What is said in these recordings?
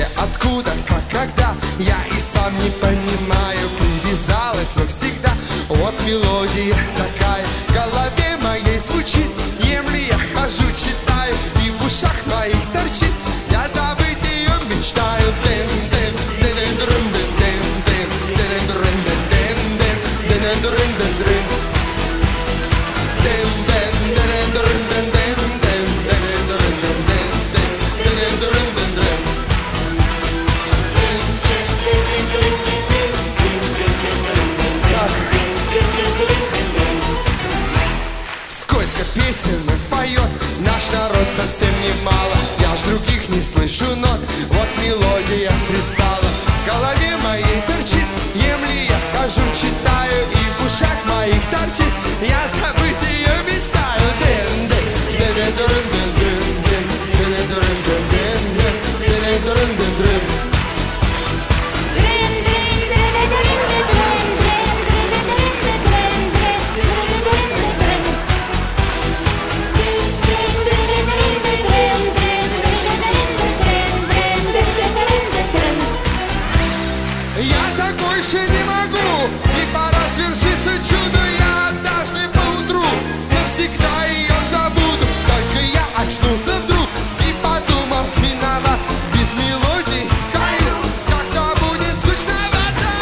где, откуда, как, когда, я и сам не понимаю. Привязалась навсегда, вот мелодия такая в голове моей звучит. Ем ли я, хожу, читаю, и в ушах моих торчит. Я забыть ее мечтаю. Сколько песен поет наш народ, совсем немало. Я ж других не слышу нот, вот мелодия пристала. В голове моей торчит, ем ли я, хожу, читаю, и в ушах моих торчит. Я забыть ее мечтаю. Я так больше не могу, и пора свершиться чудо. Я однажды поутру навсегда ее забуду. Только я очнулся вдруг и подумал, виноват, без мелодий каю, как-то будет скучновато.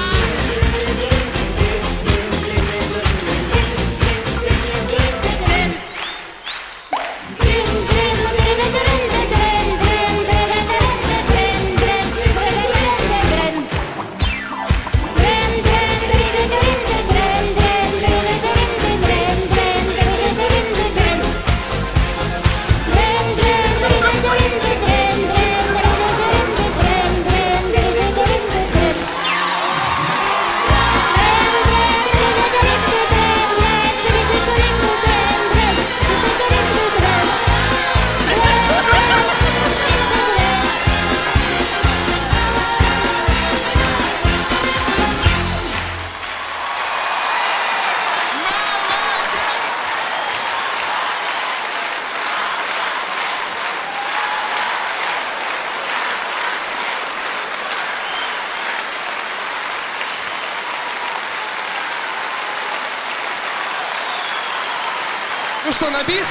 Ну что, на бис?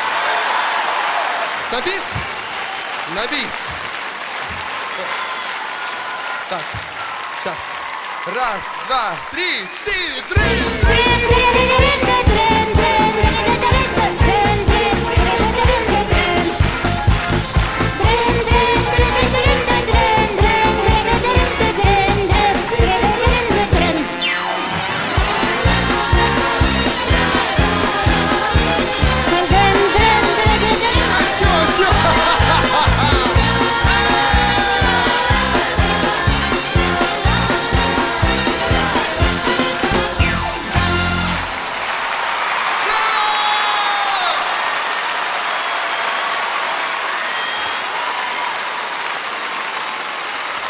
На бис? На бис. Так, сейчас. Раз, два, три, четыре, три.